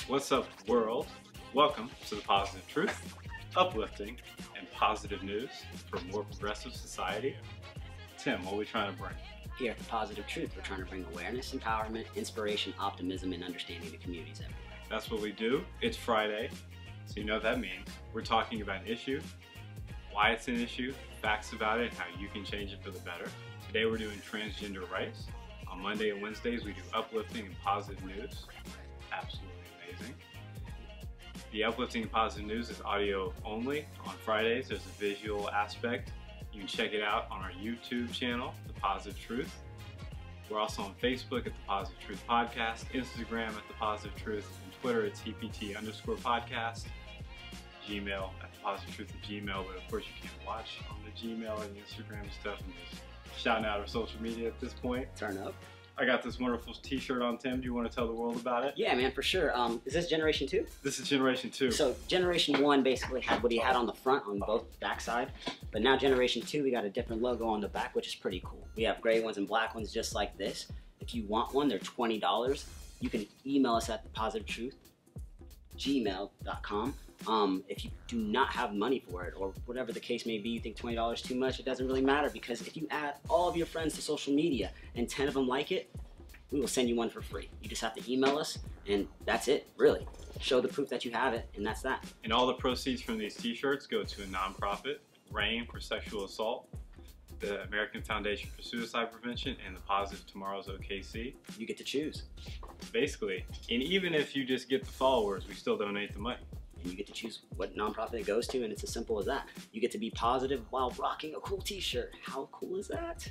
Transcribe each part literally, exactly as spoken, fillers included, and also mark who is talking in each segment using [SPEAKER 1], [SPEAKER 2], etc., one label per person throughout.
[SPEAKER 1] What's up, world? Welcome to the Positive Truth, uplifting and positive news for a more progressive society. Tim, what are we trying to bring?
[SPEAKER 2] Here at the Positive Truth, we're trying to bring awareness, empowerment, inspiration, optimism, and understanding to communities everywhere.
[SPEAKER 1] That's what we do. It's Friday, so you know what that means. We're talking about an issue, why it's an issue, facts about it, and how you can change it for the better. Today we're doing transgender rights. On Monday and Wednesdays we do uplifting and positive news. Absolutely amazing. The uplifting and positive news is audio only. On Fridays there's a visual aspect. You can check it out on our YouTube channel, The Positive Truth. We're also on Facebook at The Positive Truth Podcast, Instagram at The Positive Truth, and Twitter at T P T underscore podcast, Gmail at The Positive Truth at Gmail, but of course you can't watch on the Gmail and the Instagram and stuff and just shouting out our social media at this point.
[SPEAKER 2] Turn up.
[SPEAKER 1] I got this wonderful t-shirt on, Tim. Do you want to tell the world about it?
[SPEAKER 2] Yeah, man, for sure. Um, is this Generation two?
[SPEAKER 1] This is Generation two.
[SPEAKER 2] So Generation one basically had what he had on the front on both backside, but now Generation two, we got a different logo on the back, which is pretty cool. We have gray ones and black ones just like this. If you want one, they're twenty dollars. You can email us at thepositive gmail dot com. Um, if you do not have money for it, or whatever the case may be, you think twenty dollars is too much, it doesn't really matter, because if you add all of your friends to social media and ten of them like it, we will send you one for free. You just have to email us, and that's it, really. Show the proof that you have it, and that's that.
[SPEAKER 1] And all the proceeds from these t-shirts go to a nonprofit, RAIN for sexual assault, the American Foundation for Suicide Prevention, and the Positive Tomorrow's O K C.
[SPEAKER 2] You get to choose.
[SPEAKER 1] Basically. And even if you just get the followers, we still donate the money.
[SPEAKER 2] And you get to choose what nonprofit it goes to, and it's as simple as that. You get to be positive while rocking a cool t-shirt. How cool is that?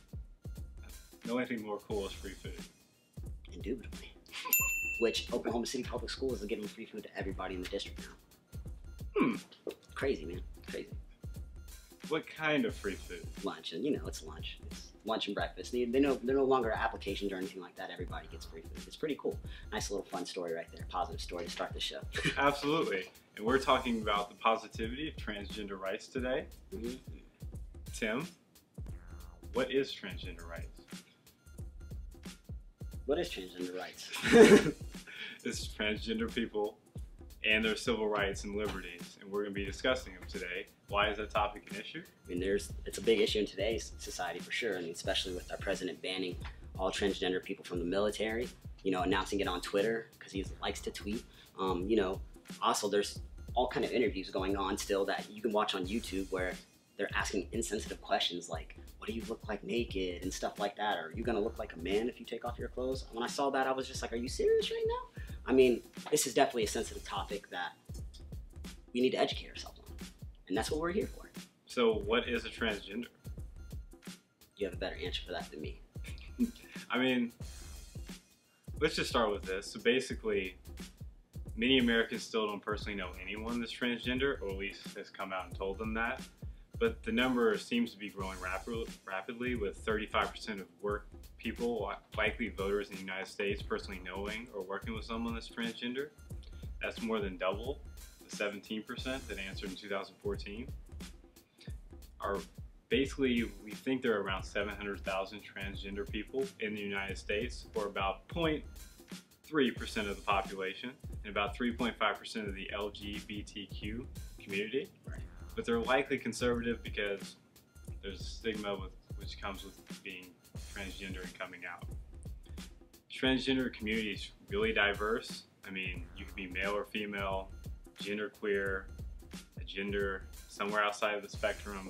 [SPEAKER 1] The only thing more cool is free food.
[SPEAKER 2] Indubitably. Which Oklahoma City Public Schools is giving free food to everybody in the district now.
[SPEAKER 1] Hmm.
[SPEAKER 2] Crazy, man. Crazy.
[SPEAKER 1] What kind of free food?
[SPEAKER 2] Lunch, and you know, it's lunch. It's lunch and breakfast. They, they know, they're no longer applications or anything like that. Everybody gets free food. It's pretty cool. Nice little fun story right there. Positive story to start the show.
[SPEAKER 1] Absolutely. And we're talking about the positivity of transgender rights today.
[SPEAKER 2] Mm-hmm.
[SPEAKER 1] Tim, what is transgender rights?
[SPEAKER 2] What is transgender rights?
[SPEAKER 1] It's transgender people and their civil rights and liberties, and we're going to be discussing them today. Why is that topic an issue?
[SPEAKER 2] I mean, there's it's a big issue in today's society for sure. I mean, especially with our president banning all transgender people from the military. You know, announcing it on Twitter because he likes to tweet. Um, you know, also there's all kind of interviews going on still that you can watch on YouTube where they're asking insensitive questions like, "What do you look like naked?" and stuff like that. Or, "Are you gonna look like a man if you take off your clothes?" When I saw that, I was just like, "Are you serious right now?" I mean, this is definitely a sensitive topic that we need to educate ourselves on, and that's what we're here for.
[SPEAKER 1] So, what is a transgender?
[SPEAKER 2] You have a better answer for that than me.
[SPEAKER 1] I mean, let's just start with this. So basically, many Americans still don't personally know anyone that's transgender, or at least has come out and told them that. But the number seems to be growing rapid, rapidly, with thirty-five percent of work people, likely voters in the United States, personally knowing or working with someone that's transgender. That's more than double the seventeen percent that answered in two thousand fourteen. Our, basically, we think there are around seven hundred thousand transgender people in the United States, or about zero point three percent of the population, and about three point five percent of the L G B T Q community.
[SPEAKER 2] Right.
[SPEAKER 1] But they're likely conservative because there's a stigma with, which comes with being transgender and coming out. Transgender community is really diverse. I mean, you could be male or female, genderqueer, a gender somewhere outside of the spectrum.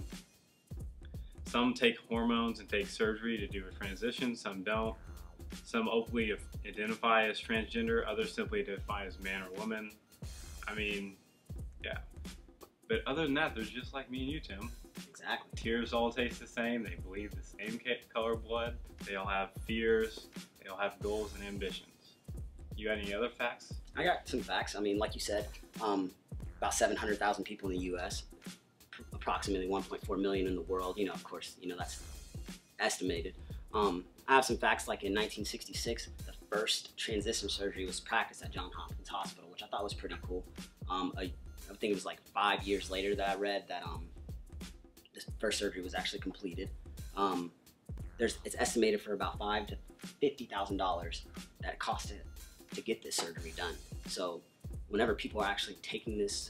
[SPEAKER 1] Some take hormones and take surgery to do a transition, some don't. Some openly identify as transgender, others simply identify as man or woman. I mean, yeah. But other than that, they're just like me and you, Tim.
[SPEAKER 2] Exactly.
[SPEAKER 1] Tears all taste the same. They bleed the same color blood. They all have fears. They all have goals and ambitions. You got any other facts?
[SPEAKER 2] I got some facts. I mean, like you said, um, about seven hundred thousand people in the U S, approximately one point four million in the world. You know, of course, you know, that's estimated. Um, I have some facts like in nineteen sixty-six, the first transition surgery was practiced at Johns Hopkins Hospital, which I thought was pretty cool. Um, a, I think it was like five years later that I read that um, this first surgery was actually completed. Um, there's, it's estimated for about five to fifty thousand dollars that it cost to to get this surgery done. So whenever people are actually taking this,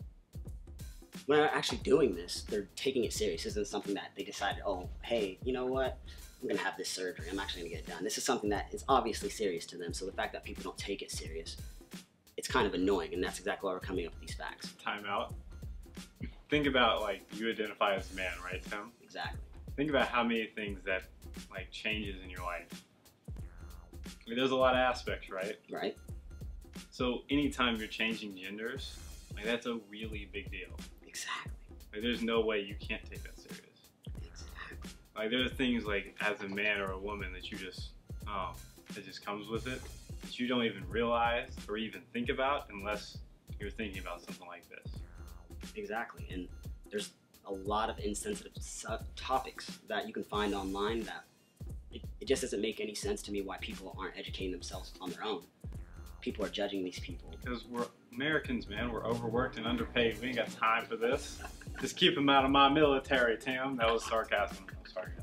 [SPEAKER 2] when they're actually doing this, they're taking it serious. This isn't something that they decided, oh, hey, you know what? I'm gonna have this surgery. I'm actually gonna get it done. This is something that is obviously serious to them. So the fact that people don't take it serious, it's kind of annoying, and that's exactly why we're coming up with these facts.
[SPEAKER 1] Time out. Think about, like, you identify as a man, right, Tim?
[SPEAKER 2] Exactly.
[SPEAKER 1] Think about how many things that, like, changes in your life. I mean, there's a lot of aspects, right?
[SPEAKER 2] Right.
[SPEAKER 1] So anytime you're changing genders, like, that's a really big deal.
[SPEAKER 2] Exactly.
[SPEAKER 1] Like, there's no way you can't take that serious.
[SPEAKER 2] Exactly.
[SPEAKER 1] Like, there are things, like, as a man or a woman that you just, oh, it just comes with it, that you don't even realize or even think about unless you're thinking about something like this.
[SPEAKER 2] Exactly. And there's a lot of insensitive sub topics that you can find online that it, it just doesn't make any sense to me why people aren't educating themselves on their own. People are judging these people.
[SPEAKER 1] Because we're Americans, man. We're overworked and underpaid. We ain't got time for this. Just keep them out of my military, Tim. That was sarcasm. That was sarcasm.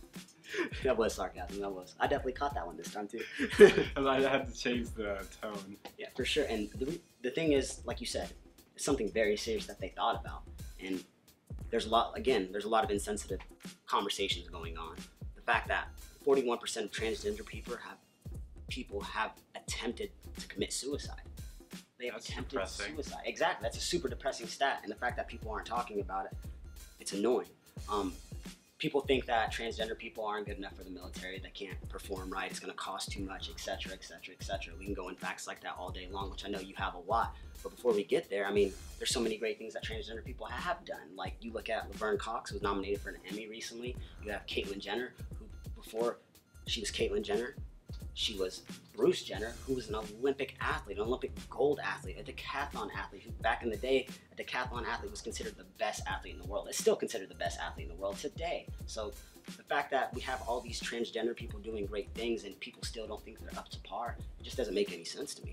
[SPEAKER 2] That was sarcasm. That was. I definitely caught that one this time too.
[SPEAKER 1] I had to change the tone.
[SPEAKER 2] Yeah, for sure. And the, the thing is, like you said, it's something very serious that they thought about. And there's a lot, again, there's a lot of insensitive conversations going on. The fact that forty-one percent of transgender people have people have attempted to commit suicide. They have
[SPEAKER 1] That's
[SPEAKER 2] attempted
[SPEAKER 1] depressing.
[SPEAKER 2] suicide. Exactly. That's a super depressing stat. And the fact that people aren't talking about it, it's annoying. Um, people think that transgender people aren't good enough for the military. They can't perform right. It's going to cost too much, et cetera, et cetera, et cetera. We can go in facts like that all day long, which I know you have a lot. But before we get there, I mean, there's so many great things that transgender people have done. Like, you look at Laverne Cox, who was nominated for an Emmy recently. You have Caitlyn Jenner, who before she was Caitlyn Jenner, she was Bruce Jenner, who was an Olympic athlete, an Olympic gold athlete, a decathlon athlete, who back in the day, a decathlon athlete was considered the best athlete in the world. It's still considered the best athlete in the world today. So the fact that we have all these transgender people doing great things and people still don't think they're up to par, it just doesn't make any sense to me.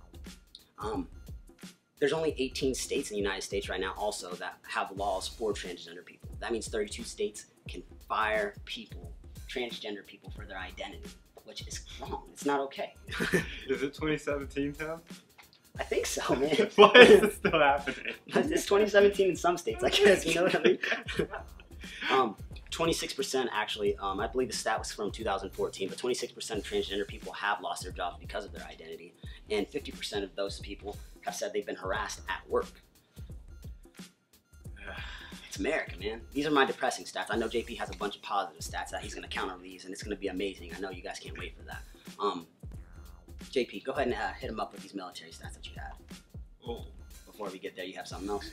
[SPEAKER 2] Um, there's only eighteen states in the United States right now also that have laws for transgender people. That means thirty-two states can fire people, transgender people, for their identity, which is wrong. It's not okay.
[SPEAKER 1] Is it twenty seventeen, Tim?
[SPEAKER 2] I think so, man.
[SPEAKER 1] Why is this still happening?
[SPEAKER 2] It's twenty seventeen in some states, I guess, you know what I mean? um, twenty-six percent actually, um, I believe the stat was from two thousand fourteen, but twenty-six percent of transgender people have lost their jobs because of their identity, and fifty percent of those people have said they've been harassed at work. It's America, man. These are my depressing stats. I know J P has a bunch of positive stats that he's going to counter these, and it's going to be amazing. I know you guys can't wait for that. Um, J P, go ahead and uh, hit him up with these military stats that you had.
[SPEAKER 1] Oh.
[SPEAKER 2] Before we get there, you have something else?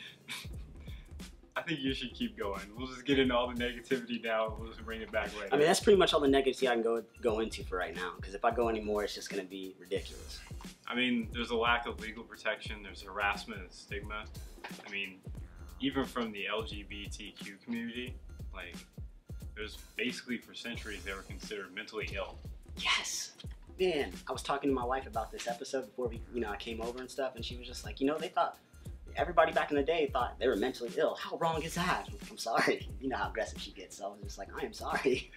[SPEAKER 1] I think you should keep going. We'll just get into all the negativity now. We'll just bring it back later.
[SPEAKER 2] I mean, that's pretty much all the negativity I can go go into for right now. Because if I go any more, it's just going to be ridiculous.
[SPEAKER 1] I mean, there's a lack of legal protection. There's harassment and stigma. I mean, even from the L G B T Q community, like, there's basically for centuries they were considered mentally ill.
[SPEAKER 2] Yes. Man, I was talking to my wife about this episode before we, you know, I came over and stuff, and she was just like, you know, they thought, everybody back in the day thought they were mentally ill. How wrong is that? I'm sorry. You know how aggressive she gets, so I was just like, I am sorry.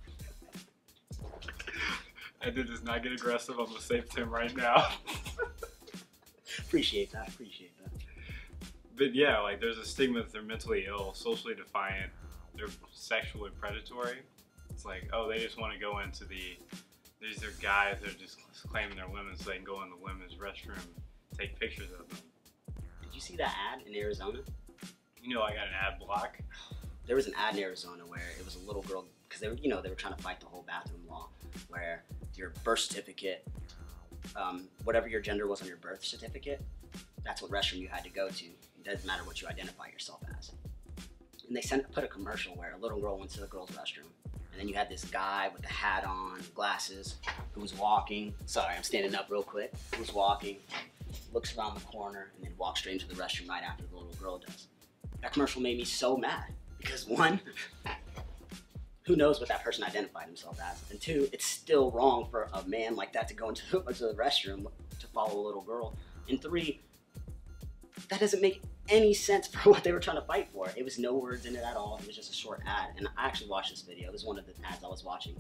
[SPEAKER 1] I did just not get aggressive. I'm gonna save Tim right now.
[SPEAKER 2] Appreciate that, appreciate that.
[SPEAKER 1] But yeah, like, there's a stigma that they're mentally ill, socially defiant, they're sexually predatory. It's like, oh, they just want to go into the, these are guys that are just claiming they're women so they can go in the women's restroom and take pictures of them.
[SPEAKER 2] Did you see that ad in Arizona?
[SPEAKER 1] You know, I got an ad block.
[SPEAKER 2] There was an ad in Arizona where it was a little girl, because they were, you know, they were trying to fight the whole bathroom law, where your birth certificate, um, whatever your gender was on your birth certificate, that's what restroom you had to go to. It doesn't matter what you identify yourself as. And they sent put a commercial where a little girl went to the girls' restroom, and then you had this guy with a hat on, glasses, who was walking. Sorry, I'm standing up real quick. Who was walking, looks around the corner, and then walks straight into the restroom right after the little girl does. That commercial made me so mad because, one, who knows what that person identified himself as, and two, it's still wrong for a man like that to go into the, into the restroom to follow a little girl, and three, that doesn't make any sense for what they were trying to fight for. It was no words in it at all. It was just a short ad, and I actually watched this video. It was one of the ads I was watching.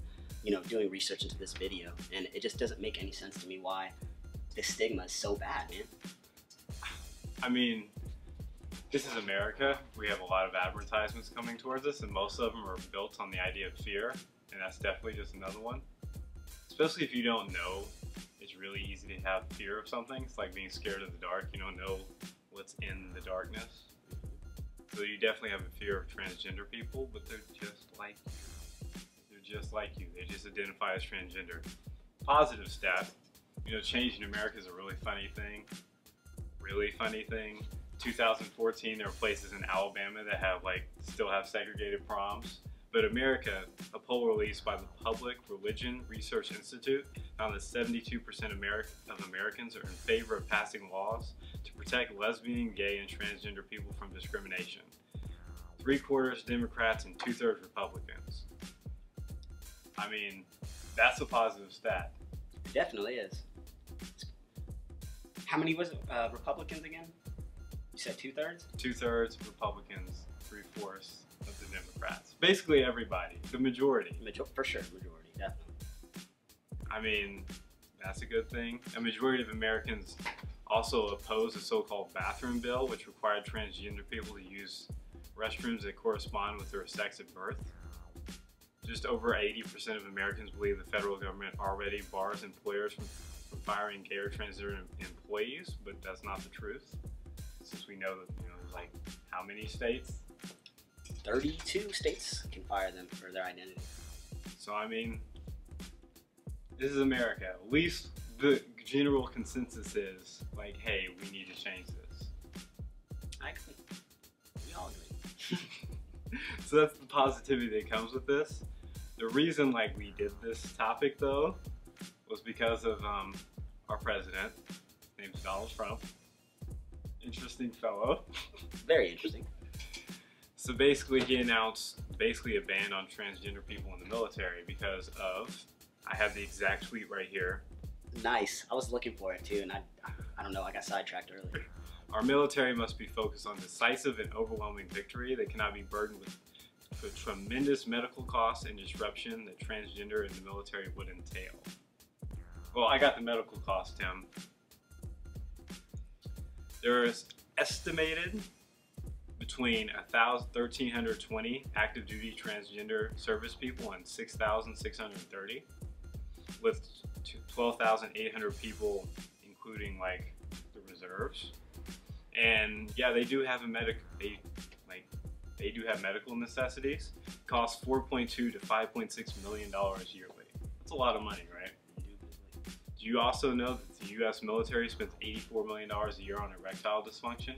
[SPEAKER 2] you know, doing research into this video, and it just doesn't make any sense to me why this stigma is so bad, man.
[SPEAKER 1] I mean, this is America. We have a lot of advertisements coming towards us, and most of them are built on the idea of fear, and that's definitely just another one. Especially if you don't know, it's really easy to have fear of something. It's like being scared of the dark. You don't know what's in the darkness. So you definitely have a fear of transgender people, but they're just like you. They're just like you. They just identify as transgender. Positive stat, you know, change in America is a really funny thing. Really funny thing. two thousand fourteen, there are places in Alabama that have like still have segregated proms. But America, a poll released by the Public Religion Research Institute, found that seventy-two percent of Americans are in favor of passing laws to protect lesbian, gay, and transgender people from discrimination. Three quarters Democrats and two-thirds Republicans. I mean, that's a positive stat.
[SPEAKER 2] It definitely is. How many was it, uh, Republicans again? You said two-thirds?
[SPEAKER 1] Two-thirds Republicans, three-fourths of the Democrats. Basically everybody, the majority.
[SPEAKER 2] Major for sure, majority, definitely.
[SPEAKER 1] I mean, that's a good thing. A majority of Americans also oppose the so-called bathroom bill, which required transgender people to use restrooms that correspond with their sex at birth. Just over eighty percent of Americans believe the federal government already bars employers from, from firing gay or transgender employees, but that's not the truth. Since we know that, you know, there's like how many states?
[SPEAKER 2] thirty-two states can fire them for their identity.
[SPEAKER 1] So I mean, this is America. At least the general consensus is like, hey, we need to change this.
[SPEAKER 2] I agree. We all agree.
[SPEAKER 1] So that's the positivity that comes with this. The reason like we did this topic though was because of um, our president. His name's Donald Trump. Interesting fellow.
[SPEAKER 2] Very interesting.
[SPEAKER 1] So basically he announced basically a ban on transgender people in the military because of, I have the exact tweet right here.
[SPEAKER 2] Nice. I was looking for it too, and I, I don't know, I got sidetracked earlier.
[SPEAKER 1] Our military must be focused on decisive and overwhelming victory. They cannot be burdened with, with tremendous medical costs and disruption that transgender in the military would entail. Well, I got the medical costs, Tim. There's estimated between one thousand, one thousand three hundred twenty active duty transgender service people and six thousand six hundred thirty, with twelve thousand eight hundred people, including like the reserves. And yeah, they do have a medic. They like they do have medical necessities. Cost four point two to five point six million dollars yearly. That's a lot of money, right? Do you also know that the U S military spends eighty-four million dollars a year on erectile dysfunction?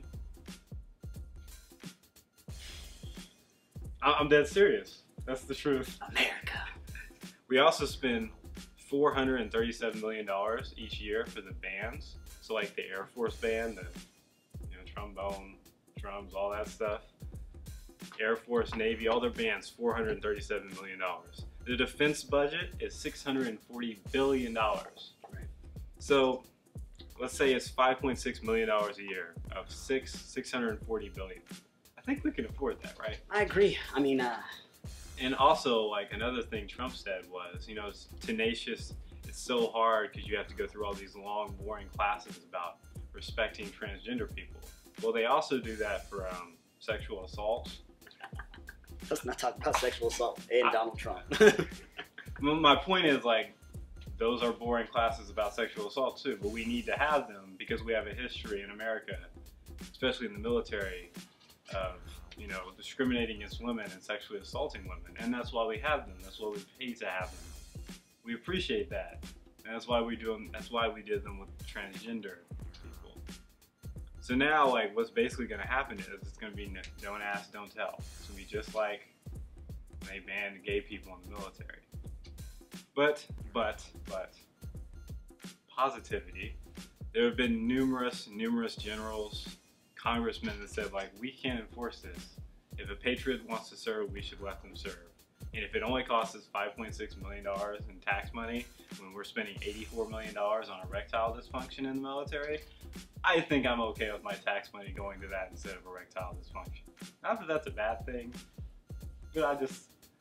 [SPEAKER 1] I'm dead serious. That's the truth.
[SPEAKER 2] America.
[SPEAKER 1] We also spend four hundred thirty-seven million dollars each year for the bands. So like the Air Force band, the you know, trombone, drums, all that stuff. Air Force, Navy, all their bands, four hundred thirty-seven million dollars. The defense budget is six hundred forty billion dollars.
[SPEAKER 2] Right.
[SPEAKER 1] So let's say it's five point six million dollars a year of six, six hundred forty billion dollars. I think we can afford that, right?
[SPEAKER 2] I agree. I mean, uh...
[SPEAKER 1] And also, like, another thing Trump said was, you know, it's tenacious, it's so hard because you have to go through all these long, boring classes about respecting transgender people. Well, they also do that for um, sexual assault.
[SPEAKER 2] Let's not talk about sexual assault and I, Donald Trump.
[SPEAKER 1] My point is, like, those are boring classes about sexual assault too, but we need to have them because we have a history in America, especially in the military, of, you know, discriminating against women and sexually assaulting women. And that's why we have them. That's why we pay to have them. We appreciate that. And that's why we do them, that's why we did them with transgender people. So now, like, what's basically going to happen is it's going to be don't ask, don't tell. It's going to be just like when they banned gay people in the military. But, but, but, positivity. There have been numerous, numerous generals, congressmen that said, like, we can't enforce this. If a patriot wants to serve, we should let them serve. And if it only costs us five point six million dollars in tax money when we're spending eighty-four million dollars on erectile dysfunction in the military, I think I'm okay with my tax money going to that instead of erectile dysfunction. Not that that's a bad thing, but I just,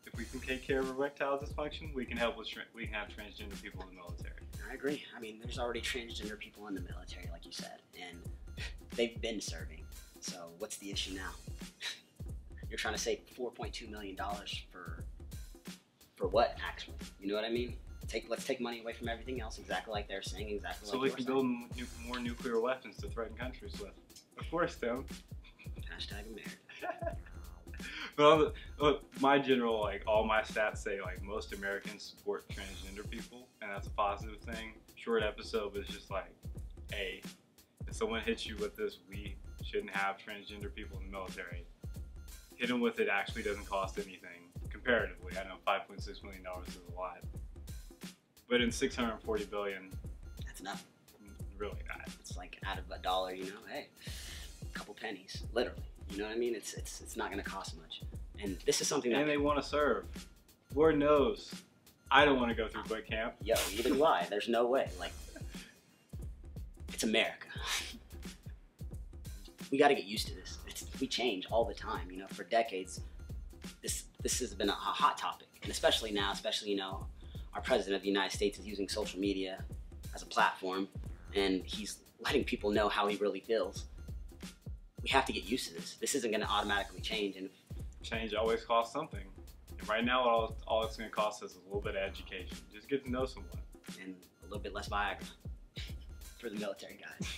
[SPEAKER 1] if we can take care of erectile dysfunction, we can help with tra- we can have transgender people in the military.
[SPEAKER 2] I agree. I mean, there's already transgender people in the military, like you said, and they've been serving. So what's the issue now? You're trying to save four point two million dollars for for what, actually? You know what I mean? Take let's take money away from everything else, exactly like they're saying, exactly
[SPEAKER 1] so
[SPEAKER 2] like
[SPEAKER 1] we
[SPEAKER 2] you're
[SPEAKER 1] can
[SPEAKER 2] saying.
[SPEAKER 1] build nu- more nuclear weapons to threaten countries with. Of course, Tim.
[SPEAKER 2] Hashtag America.
[SPEAKER 1] Well, look, my general, like, all my stats say, like, most Americans support transgender people, and that's a positive thing. Short episode, but it's just like, hey, if someone hits you with this, we shouldn't have transgender people in the military. Hit them with it actually doesn't cost anything, comparatively. I know five point six million dollars is a lot. But in six hundred forty billion dollars,
[SPEAKER 2] That's nothing.
[SPEAKER 1] really not.
[SPEAKER 2] It's like out of a dollar, you know, hey, a couple pennies, literally. You know what I mean? It's it's it's not going to cost much. And this is something that...
[SPEAKER 1] And they want to serve. Lord knows, I don't want to go through boot camp.
[SPEAKER 2] Yo, either do I. There's no way. Like, it's America. We got to get used to this. It's, we change all the time. You know, for decades, this this has been a, a hot topic, and especially now, especially you know, our president of the United States is using social media as a platform, and he's letting people know how he really feels. We have to get used to this. This isn't going to automatically change, and
[SPEAKER 1] Change always costs something. And right now, all, all it's going to cost us is a little bit of education. Just get to know someone.
[SPEAKER 2] and a little bit less Viagra for the military guys.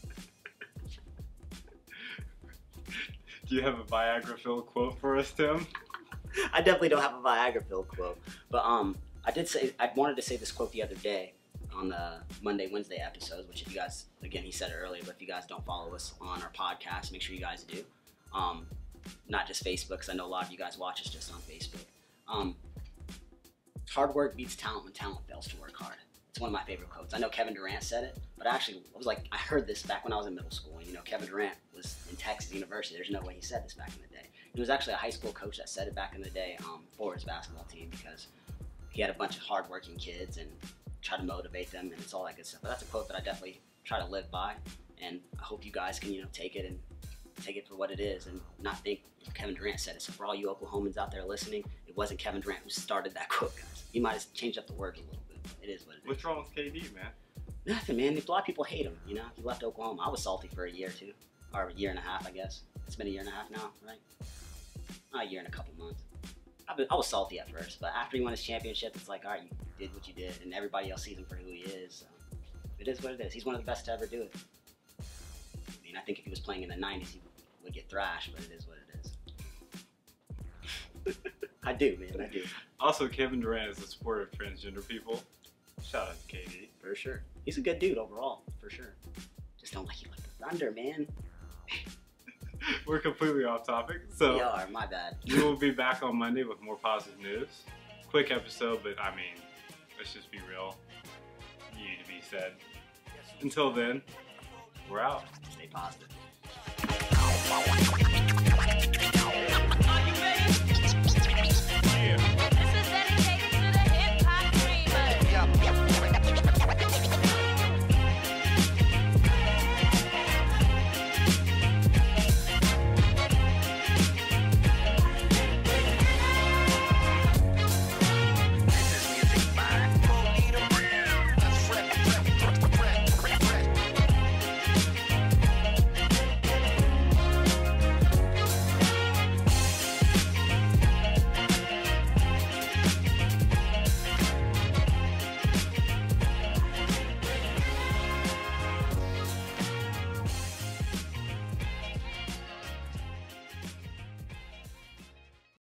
[SPEAKER 1] Do you have a Viagra-filled quote for us, Tim?
[SPEAKER 2] I definitely don't have a Viagra-filled quote, but um, I did say I wanted to say this quote the other day on the Monday, Wednesday episodes. Which, if you guys, again, he said it earlier, but if you guys don't follow us on our podcast, make sure you guys do. Um, not just Facebook, because I know a lot of you guys watch us just on Facebook. Um, hard work beats talent when talent fails to work hard. It's one of my favorite quotes. I know Kevin Durant said it, but actually, I was like, I heard this back when I was in middle school. And, you know, Kevin Durant was in Texas University. There's no way he said this back in the day. It was actually a high school coach that said it back in the day um, for his basketball team, because he had a bunch of hardworking kids and tried to motivate them, and it's all that good stuff. But that's a quote that I definitely try to live by, and I hope you guys can, you know, take it and take it for what it is, and not think Kevin Durant said it. So for all you Oklahomans out there listening, it wasn't Kevin Durant who started that quote, guys. He might have changed up the words a little bit, but it is what it is.
[SPEAKER 1] What's wrong with K D, man?
[SPEAKER 2] Nothing, man. A lot of people hate him, you know? He left Oklahoma. I was salty for a year, too. Or a year and a half, I guess. It's been a year and a half now, right? Not a year and a couple months. I, been, I was salty at first, but after he won his championship, it's like, all right, you did what you did, and everybody else sees him for who he is. So it is what it is. He's one of the best to ever do it. I mean, I think if he was playing in the nineties, he would get thrashed, but it is what it is. I do, man, I do.
[SPEAKER 1] Also, Kevin Durant is a supporter of transgender people. Shout out to K D.
[SPEAKER 2] For sure. He's a good dude overall, for sure. Just don't like you like the Thunder, man.
[SPEAKER 1] We're completely off topic. So
[SPEAKER 2] We are, my bad.
[SPEAKER 1] we will be back on Monday with more positive news. Quick episode, but I mean, let's just be real. You need to be said. Until then, we're out.
[SPEAKER 2] Stay positive.